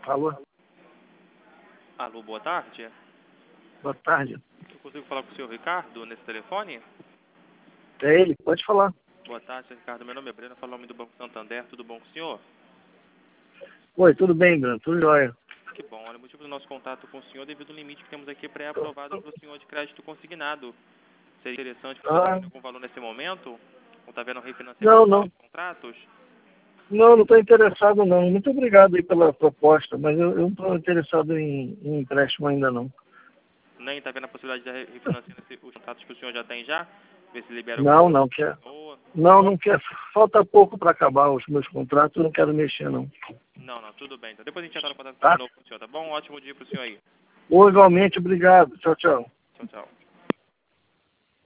Alô? Alô, boa tarde. Boa tarde. Eu consigo falar com o senhor Ricardo nesse telefone? É ele? Pode falar. Boa tarde, senhor Ricardo. Meu nome é Breno, falo em nome do Banco Santander. Tudo bom com o senhor? Oi, tudo bem, Bruno? Tudo jóia. Que bom. Olha, o motivo do nosso contato com o senhor é devido ao limite que temos aqui pré-aprovado para o senhor de crédito consignado. Seria interessante que o senhor está vendo algum valor nesse momento? Ou está vendo refinanciamento Não. dos contratos? Não estou interessado não. Muito obrigado aí pela proposta, mas eu não estou interessado em empréstimo ainda não. Nem está vendo a possibilidade de refinanciar os contratos que o senhor já tem já? Ver se libera Não quero. Não quero. Falta pouco para acabar os meus contratos, eu não quero mexer não. Não, tudo bem. Então depois a gente entra no contato Tá? de novo com o senhor, tá bom? Um ótimo dia para o senhor aí. Igualmente, obrigado. Tchau, tchau. Tchau, tchau.